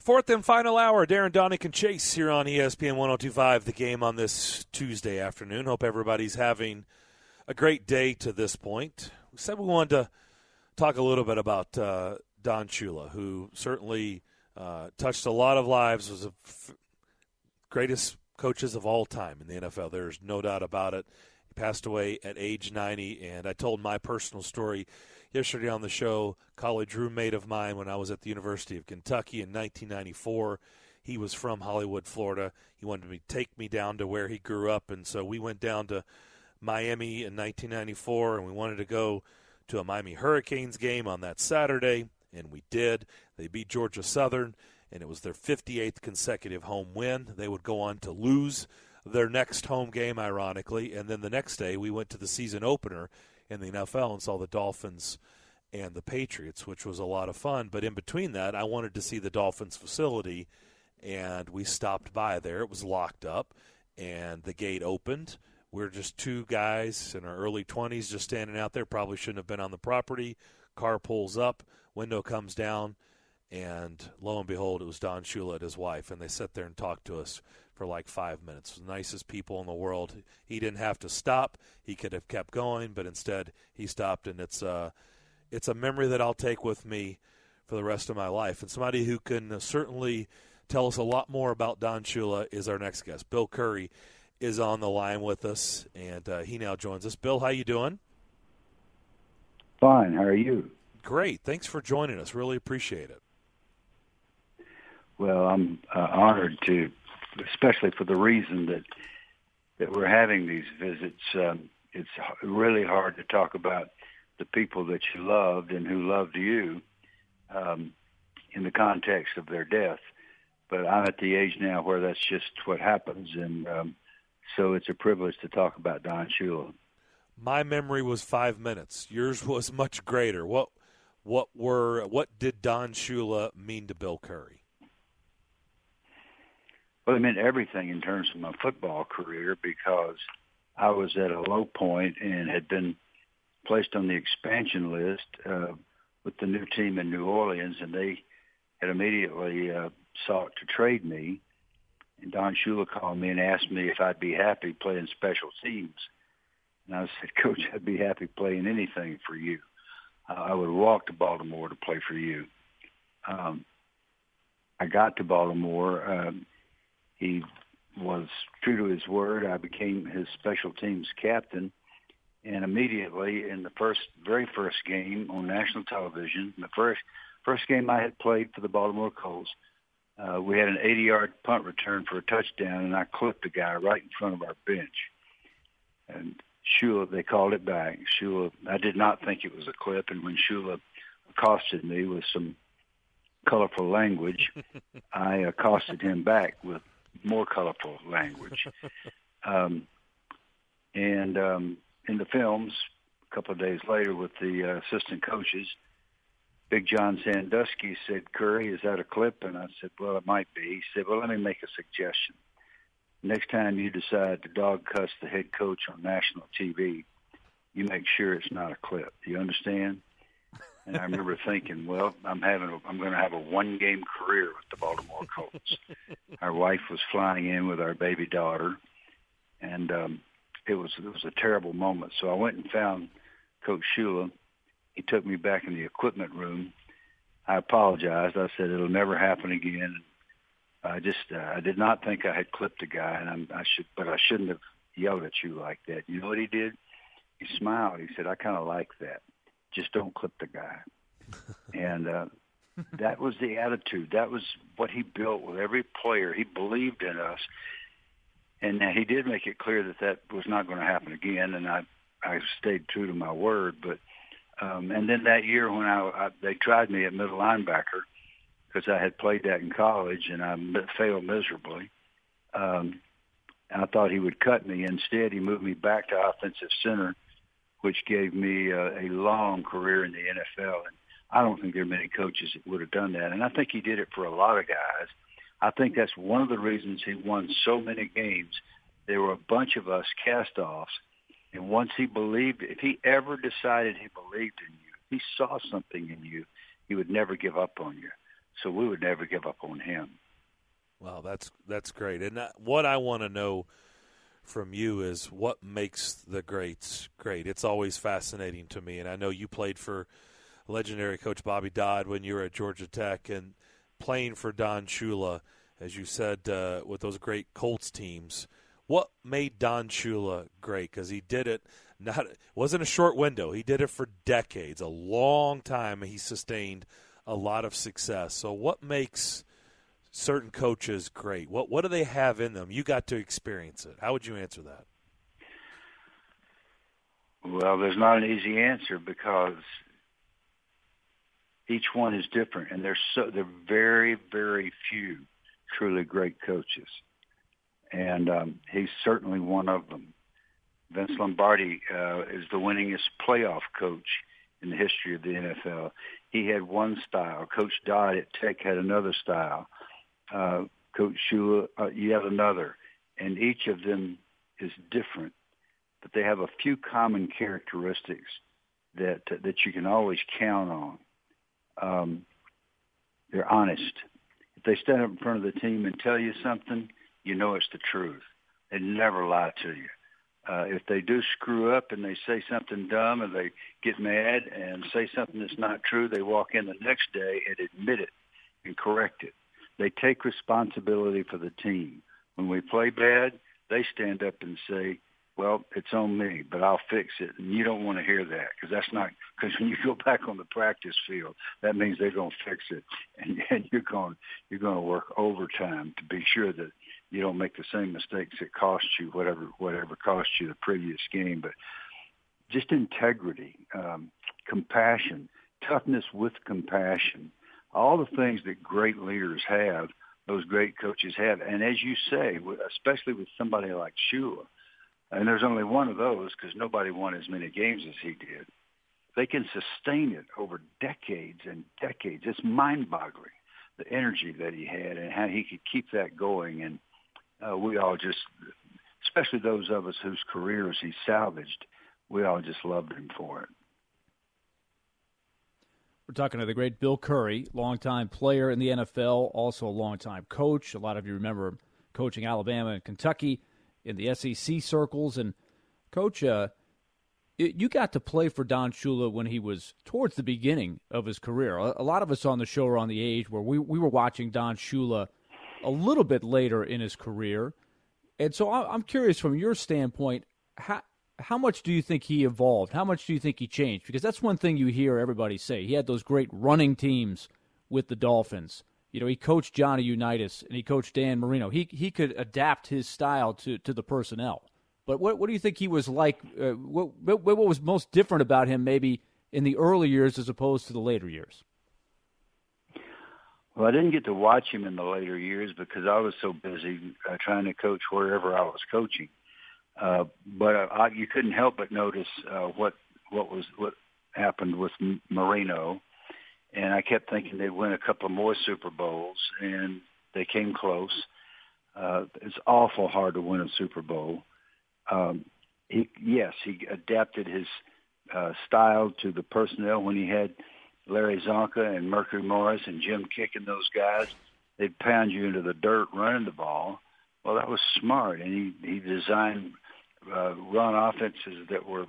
Fourth and final hour, Darren Donick and Chase here on ESPN 102.5, the game on this Tuesday afternoon. Hope everybody's having a great day to this point. We said we wanted to talk a little bit about Don Shula, who certainly touched a lot of lives, was the greatest coaches of all time in the NFL. There's no doubt about it. He passed away at age 90, and I told my personal story yesterday on the show. College roommate of mine when I was at the University of Kentucky in 1994. He was from Hollywood, Florida. He wanted to take me down to where he grew up, and so we went down to Miami in 1994, and we wanted to go to a Miami Hurricanes game on that Saturday, and we did. They beat Georgia Southern, and it was their 58th consecutive home win. They would go on to lose their next home game, ironically, and then the next day we went to the season opener in the NFL and saw the Dolphins and the Patriots, which was a lot of fun. But in between that, I wanted to see the Dolphins facility, and we stopped by there. It was locked up, and the gate opened. We're just two guys in our early 20s just standing out there. Probably shouldn't have been on the property. Car pulls up, window comes down, and lo and behold, it was Don Shula and his wife, and they sat there and talked to us for like 5 minutes. The nicest people in the world. He didn't have to stop. He could have kept going, but instead he stopped, and it's a memory that I'll take with me for the rest of my life. And somebody who can certainly tell us a lot more about Don Shula is our next guest. Bill Curry is on the line with us, and he now joins us. Bill, how you doing? Fine. How are you? Great. Thanks for joining us. Really appreciate it. Well, I'm honored to, especially for the reason that we're having these visits. It's really hard to talk about the people that you loved and who loved you in the context of their death. But I'm at the age now where that's just what happens, and so it's a privilege to talk about Don Shula. My memory was 5 minutes. Yours was much greater. What did Don Shula mean to Bill Curry? Well, it meant everything in terms of my football career, because I was at a low point and had been placed on the expansion list with the new team in New Orleans, and they had immediately sought to trade me. And Don Shula called me and asked me if I'd be happy playing special teams. And I said, Coach, I'd be happy playing anything for you. I would walk to Baltimore to play for you. I got to Baltimore. He was true to his word. I became his special teams captain. And immediately in the very first game on national television, the first game I had played for the Baltimore Colts, we had an 80-yard punt return for a touchdown, and I clipped a guy right in front of our bench. And Shula, they called it back. Shula, I did not think it was a clip, and when Shula accosted me with some colorful language, I accosted him back with more colorful language. In the films, a couple of days later with the assistant coaches, Big John Sandusky said, Curry, is that a clip? And I said, well, it might be. He said, well, let me make a suggestion. Next time you decide to dog cuss the head coach on national TV, you make sure it's not a clip. Do you understand? And I remember thinking, well, I'm going to have a one-game career with the Baltimore Colts. Our wife was flying in with our baby daughter, and it was a terrible moment. So I went and found Coach Shula. He took me back in the equipment room. I apologized. I said it'll never happen again. I did not think I had clipped a guy, and I shouldn't have yelled at you like that. You know what he did? He smiled. He said, I kind of like that. Just don't clip the guy. And that was the attitude. That was what he built with every player. He believed in us. And he did make it clear that was not going to happen again, and I stayed true to my word. But and then that year when they tried me at middle linebacker because I had played that in college, and I failed miserably. I thought he would cut me. Instead, he moved me back to offensive center, which gave me a long career in the NFL. And I don't think there are many coaches that would have done that. And I think he did it for a lot of guys. I think that's one of the reasons he won so many games. There were a bunch of us cast-offs, and once he believed, if he ever decided he believed in you, if he saw something in you, he would never give up on you. So we would never give up on him. Wow, that's great. And what I want to know from you is what makes the greats great. It's always fascinating to me, and I know you played for legendary Coach Bobby Dodd when you were at Georgia Tech, and playing for Don Shula, as you said, with those great Colts teams. What made Don Shula great? Because he did it wasn't a short window. He did it for decades, a long time. He sustained a lot of success. So what makes certain coaches great? What do they have in them? You got to experience it. How would you answer that? Well, there's not an easy answer because each one is different, and they're very, very few truly great coaches, and he's certainly one of them. Vince Lombardi is the winningest playoff coach in the history of the NFL. He had one style. Coach Dodd at Tech had another style. Coach Shula, yet another. And each of them is different, but they have a few common characteristics that you can always count on. They're honest. If they stand up in front of the team and tell you something, you know it's the truth. They never lie to you. If they do screw up and they say something dumb and they get mad and say something that's not true, they walk in the next day and admit it and correct it. They take responsibility for the team. When we play bad, they stand up and say, well, it's on me, but I'll fix it. And you don't want to hear that because when you go back on the practice field, that means they're going to fix it. And you're going to work overtime to be sure that you don't make the same mistakes that cost you whatever cost you the previous game. But just integrity, compassion, toughness with compassion, all the things that great leaders have, those great coaches have. And as you say, especially with somebody like Shula, and there's only one of those because nobody won as many games as he did, they can sustain it over decades and decades. It's mind-boggling, the energy that he had and how he could keep that going. And we all just, especially those of us whose careers he salvaged, we all just loved him for it. We're talking to the great Bill Curry, longtime player in the NFL, also a longtime coach. A lot of you remember him coaching Alabama and Kentucky in the SEC circles. And, Coach, you got to play for Don Shula when he was towards the beginning of his career. A lot of us on the show are on the age where we were watching Don Shula a little bit later in his career. And so I'm curious from your standpoint, how much do you think he evolved? How much do you think he changed? Because that's one thing you hear everybody say. He had those great running teams with the Dolphins. You know, he coached Johnny Unitas and he coached Dan Marino. He could adapt his style to the personnel. But what do you think he was like? What was most different about him maybe in the early years as opposed to the later years? Well, I didn't get to watch him in the later years because I was so busy trying to coach wherever I was coaching. But you couldn't help but notice what happened with Marino, and I kept thinking they'd win a couple more Super Bowls, and they came close. It's awful hard to win a Super Bowl. He adapted his style to the personnel when he had Larry Zonka and Mercury Morris and Jim Kick and those guys. They'd pound you into the dirt running the ball. Well, that was smart, and he designed run offenses that were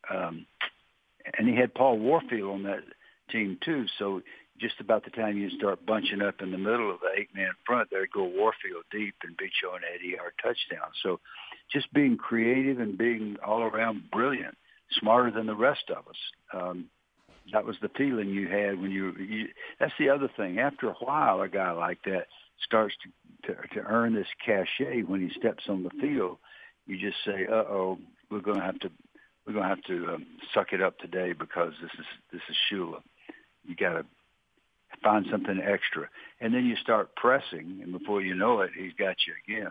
and he had Paul Warfield on that team too. So just about the time you start bunching up in the middle of the 8-man front, there'd go Warfield deep and beat you on an 80-yard touchdown. So just being creative and being all around brilliant, smarter than the rest of us. That was the feeling you had when you that's the other thing. After a while, a guy like that starts to earn this cachet when he steps on the field. You just say, "Uh-oh, we're going to have to suck it up today because this is Shula." You got to find something extra, and then you start pressing, and before you know it, he's got you again.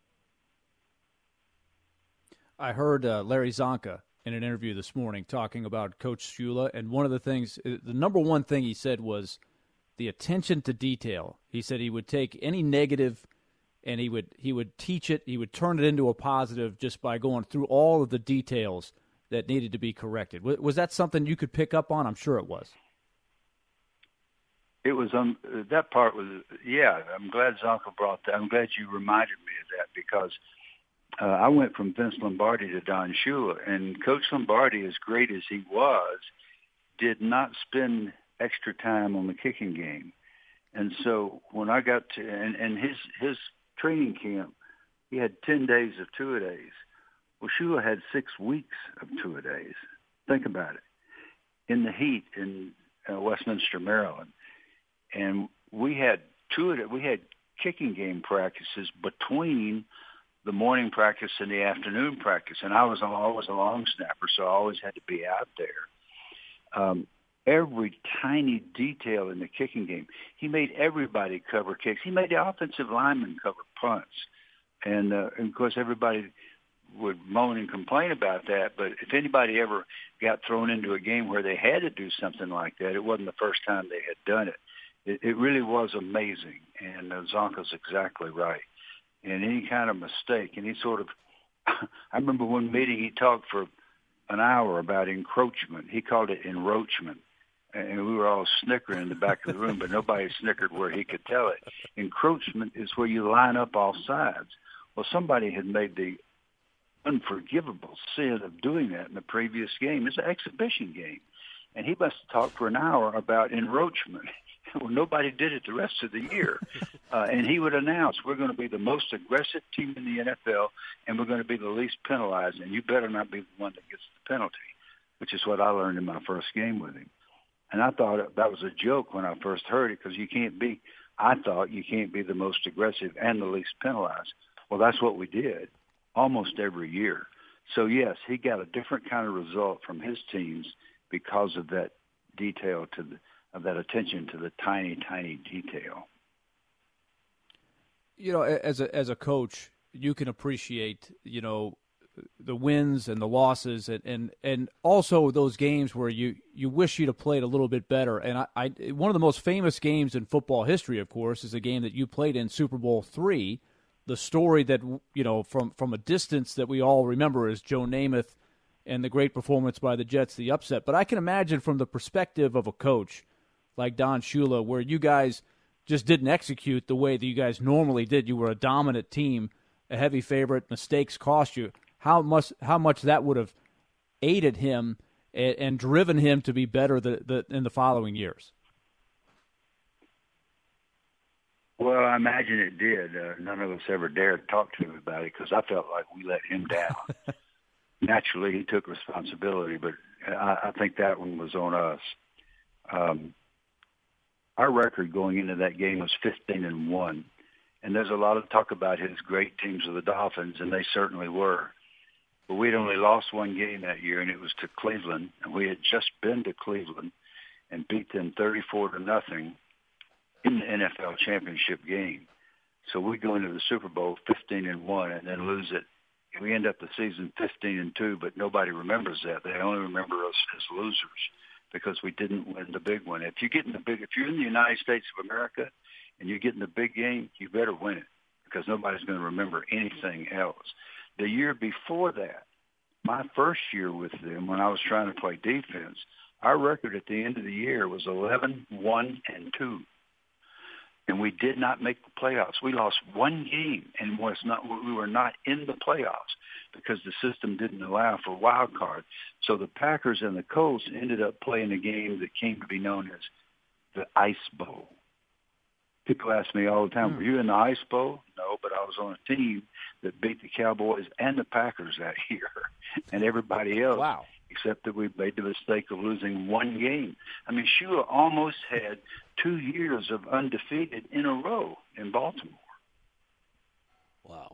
I heard Larry Zonka in an interview this morning talking about Coach Shula, and one of the things, the number one thing he said was the attention to detail. He said he would take any negative and he would teach it, he would turn it into a positive just by going through all of the details that needed to be corrected. Was that something you could pick up on? I'm sure it was. It was that part was, yeah. I'm glad Zonka brought that. I'm glad you reminded me of that because I went from Vince Lombardi to Don Shula, and Coach Lombardi, as great as he was, did not spend extra time on the kicking game. And so when I got to and his training camp, he had 10 days of two-a-days. Well, Shula had 6 weeks of two-a-days. Think about it. In the heat in Westminster, Maryland. And we had kicking game practices between the morning practice and the afternoon practice. And I was always a long snapper, so I always had to be out there. Every tiny detail in the kicking game. He made everybody cover kicks. He made the offensive linemen cover punts. And of course, everybody would moan and complain about that. But if anybody ever got thrown into a game where they had to do something like that, it wasn't the first time they had done it. It really was amazing. And Zonka's exactly right. And any kind of mistake, and he sort of, I remember one meeting he talked for an hour about encroachment. He called it enroachment. And we were all snickering in the back of the room, but nobody snickered where he could tell it. Encroachment is where you line up all sides. Well, somebody had made the unforgivable sin of doing that in the previous game. It's an exhibition game. And he must have talked for an hour about enroachment. Well, nobody did it the rest of the year. And he would announce, we're going to be the most aggressive team in the NFL, and we're going to be the least penalized, and you better not be the one that gets the penalty, which is what I learned in my first game with him. And I thought that was a joke when I first heard it because I thought you can't be the most aggressive and the least penalized. Well, that's what we did almost every year. So, yes, he got a different kind of result from his teams because of that detail of that attention to the tiny, tiny detail. You know, as a coach, you can appreciate, you know, the wins and the losses and also those games where you wish you'd have played a little bit better. And I one of the most famous games in football history, of course, is a game that you played in, Super Bowl III. The story that, you know, from a distance that we all remember is Joe Namath and the great performance by the Jets, the upset. But I can imagine from the perspective of a coach like Don Shula, where you guys just didn't execute the way that you guys normally did. You were a dominant team, a heavy favorite, mistakes cost you. How much that would have aided him and driven him to be better in the following years? Well, I imagine it did. None of us ever dared talk to him about it because I felt like we let him down. Naturally, he took responsibility, but I think that one was on us. Our record going into that game was 15-1, and there's a lot of talk about his great teams of the Dolphins, and they certainly were. But we'd only lost one game that year, and it was to Cleveland, and we had just been to Cleveland and beat them 34-0 in the NFL championship game. So we go into the Super Bowl 15-1 and then lose it. We end up the season 15-2, but nobody remembers that. They only remember us as losers because we didn't win the big one. If you're in the United States of America and you get in the big game, you better win it because nobody's going to remember anything else. The year before that, my first year with them, when I was trying to play defense, our record at the end of the year was 11-1-2. And we did not make the playoffs. We lost one game, and we were not in the playoffs because the system didn't allow for wild card. So the Packers and the Colts ended up playing a game that came to be known as the Ice Bowl. People ask me all the time, were you in the Ice Bowl? No, but I was on a team that beat the Cowboys and the Packers that year and everybody else. Wow. Except that we made the mistake of losing one game. I mean, Shula almost had 2 years of undefeated in a row in Baltimore. Wow.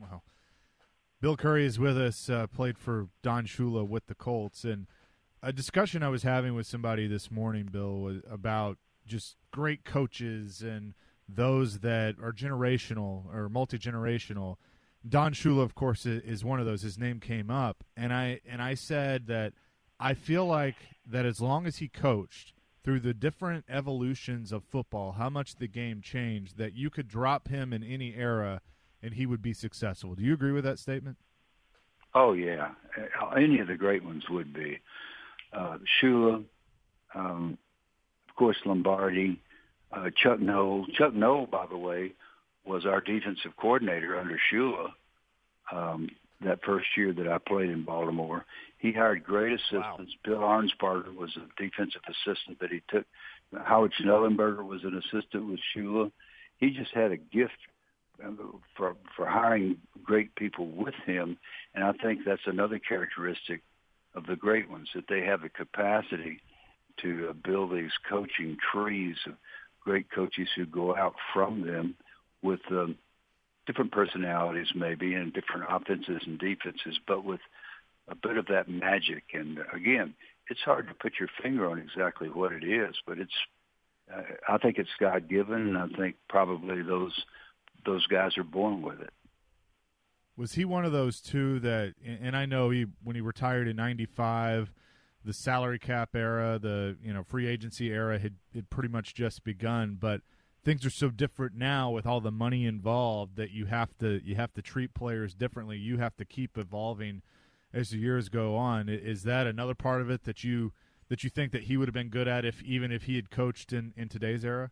Bill Curry is with us, played for Don Shula with the Colts. And a discussion I was having with somebody this morning, Bill, was about just great coaches and those that are generational or multi-generational. Don Shula, of course, is one of those. His name came up, and I said that I feel like that as long as he coached through the different evolutions of football, how much the game changed, that you could drop him in any era and he would be successful. Do you agree with that statement? Oh, yeah. Any of the great ones would be. Shula, of course, Lombardi, Chuck Noll. Chuck Noll, by the way, was our defensive coordinator under Shula that first year that I played in Baltimore. He hired great assistants. Wow. Bill Arnsparger was a defensive assistant that he took. Howard Schnellenberger was an assistant with Shula. He just had a gift for hiring great people with him, and I think that's another characteristic of the great ones, that they have the capacity to build these coaching trees of great coaches who go out from them with different personalities maybe and different offenses and defenses, but with a bit of that magic. And again, it's hard to put your finger on exactly what it is, but I think it's God-given, and I think probably those guys are born with it. Was he one of those two that, and I know when he retired in '95, the salary cap era, the free agency era had pretty much just begun, but things are so different now with all the money involved that you have to treat players differently. You have to keep evolving as the years go on. Is that another part of it that you think that he would have been good at even if he had coached in today's era?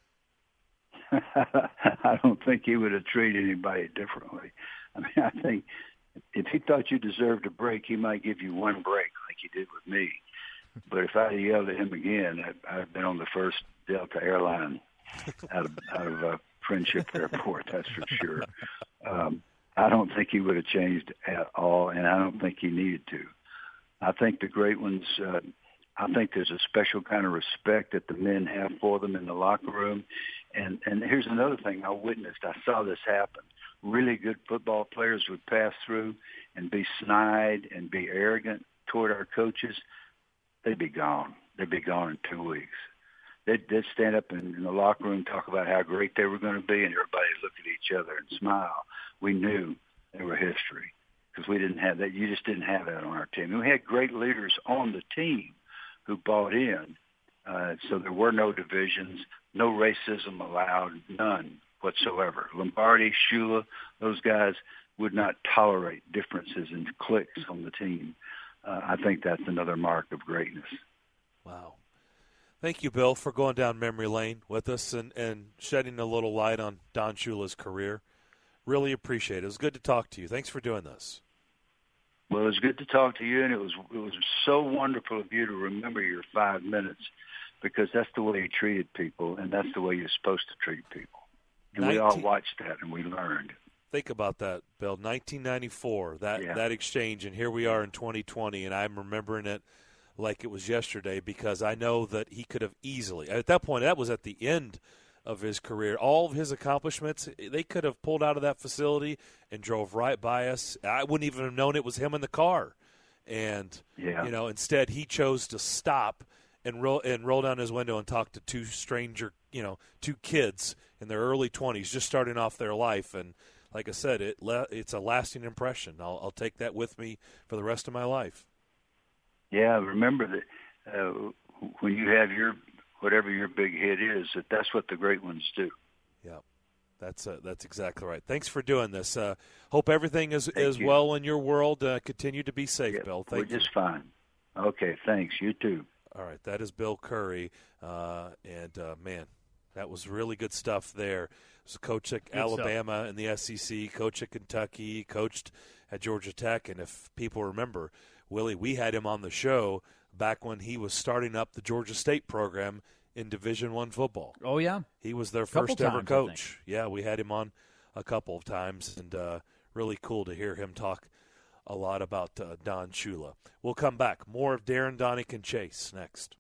I don't think he would have treated anybody differently. I mean, I think if he thought you deserved a break, he might give you one break like he did with me. But if I had yelled at him again, I'd been on the first Delta airline out of Friendship Airport, that's for sure. I don't think he would have changed at all, and I don't think he needed to. I think the great ones, I think there's a special kind of respect that the men have for them in the locker room. And here's another thing I witnessed. I saw this happen. Really good football players would pass through and be snide and be arrogant toward our coaches. They'd be gone. They'd be gone in 2 weeks. They'd stand up in the locker room, talk about how great they were going to be, and everybody would look at each other and smile. We knew they were history because we didn't have that. You just didn't have that on our team. And we had great leaders on the team who bought in. So there were no divisions, no racism allowed, none whatsoever. Lombardi, Shula, those guys would not tolerate differences in cliques on the team. I think that's another mark of greatness. Wow. Thank you, Bill, for going down memory lane with us and shedding a little light on Don Shula's career. Really appreciate it. It was good to talk to you. Thanks for doing this. Well, it was good to talk to you, and it was so wonderful of you to remember your 5 minutes, because that's the way you treated people, and that's the way you're supposed to treat people. And we all watched that, and we learned. Think about that, Bill. 1994, that exchange, and here we are in 2020, and I'm remembering it like it was yesterday because I know that he could have easily – at that point, that was at the end of his career. All of his accomplishments, they could have pulled out of that facility and drove right by us. I wouldn't even have known it was him in the car. And, instead he chose to stop and roll down his window and talk to two kids in their early 20s just starting off their life. And like I said, it's a lasting impression. I'll take that with me for the rest of my life. Yeah, remember that when you have whatever your big hit is, that's what the great ones do. Yeah, that's exactly right. Thanks for doing this. Hope everything is well in your world. Continue to be safe, Bill. Thank you. We're just fine. Okay, thanks. You too. All right, that is Bill Curry, man, that was really good stuff there. He was a coach at Alabama in the SEC, coach at Kentucky, coached at Georgia Tech, and if people remember, Willie, we had him on the show back when he was starting up the Georgia State program in Division I football. Oh, yeah? He was their first ever coach. Yeah, we had him on a couple of times, and really cool to hear him talk a lot about Don Shula. We'll come back. More of Darren, Donick, and Chase next.